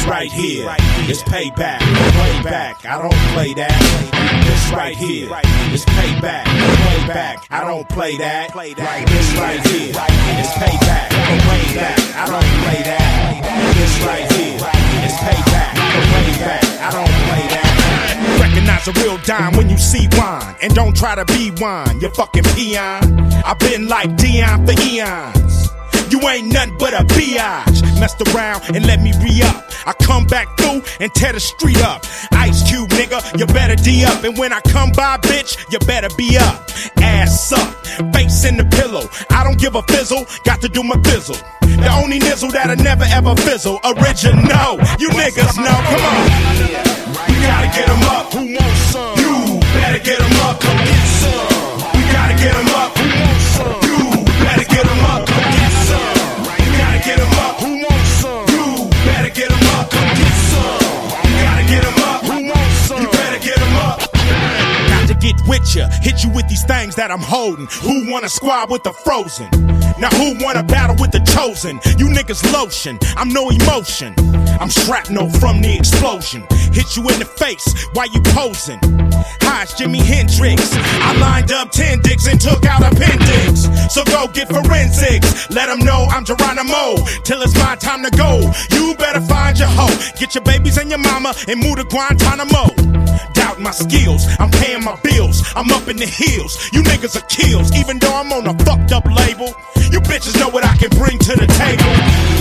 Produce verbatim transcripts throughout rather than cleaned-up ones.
right here is payback. Way back, I don't play that. This right here is payback. Way back, I don't play that. This right here is payback. Way back, I don't play that. This right here is payback. Way back, I don't play that. Recognize a real dime when you see wine, and don't try to be wine, you fucking peon. I've been like Dion for eons. You ain't nothing but a biatch. Messed around and let me re-up. I come back through and tear the street up. Ice Cube, nigga, you better D up. And when I come by, bitch, you better be up. Ass up, face in the pillow. I don't give a fizzle, got to do my fizzle. The only nizzle that'll never ever fizzle. Original, you niggas know, come on. We gotta get them up. Who wants some? You better get them up, come get some. We gotta get them up. Who wants some? You better get them up, come get some. We gotta get them up. Who wants some? You better get them up, come get some. We gotta get them up. Who wants some? You better get them up. Got to get with ya, hit you with these things that I'm holding. Who wanna squad with the frozen? Now who wanna battle with the chosen? You niggas lotion, I'm no emotion. I'm shrapnel from the explosion. Hit you in the face while you posing. Hi, it's Jimi Hendrix. I lined up ten dicks and took out appendix. So go get forensics. Let them know I'm Geronimo. Till it's my time to go. You better find your hoe. Get your babies and your mama and move to Guantanamo. Doubt my skills, I'm paying my bills. I'm up in the hills. You niggas are kills. Even though I'm on a fucked up label, you bitches know what I can bring to the table.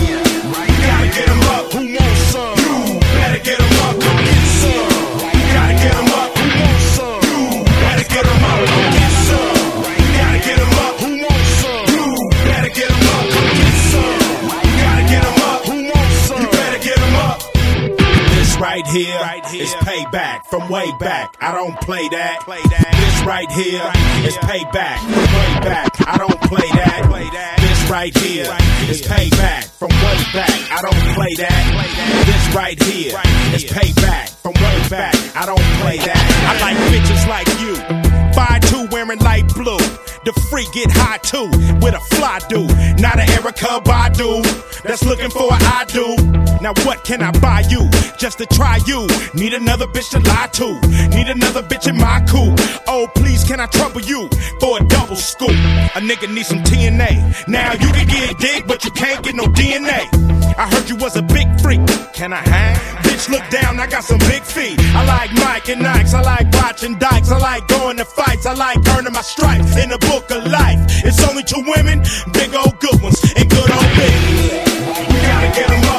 You gotta get them up. Who wants some? You better get them up. Come get some. You gotta get them up. Who wants some? You better get them up. Come get some. You gotta get them up. Who wants some? You better get them up. Come get some. You gotta get them up. Who wants some? You better get them up. This right here is payback from way back. I don't play that. This right here is payback from way back. I don't play that. This right here is payback from way back. I don't play that. This right here is payback from way back. I don't play that. I like bitches like you. five two wearing light blue. The freak get high too with a fly dude. Not an Erykah Badu that's looking for an I do. Now what can I buy you just to try you? Need another bitch to lie to. Need another bitch in my coupe. Oh please can I trouble you for a double scoop? A nigga need some T N A. Now you can get dick but you can't get no D N A. I heard you was a big freak. Can I hang? Bitch look down, I got some big feet. I like Mike and Nikes. I like watching dykes. I like going to fights. I like earning my stripes in the book of life. It's only two women, big old good ones and good old big. We gotta get them up.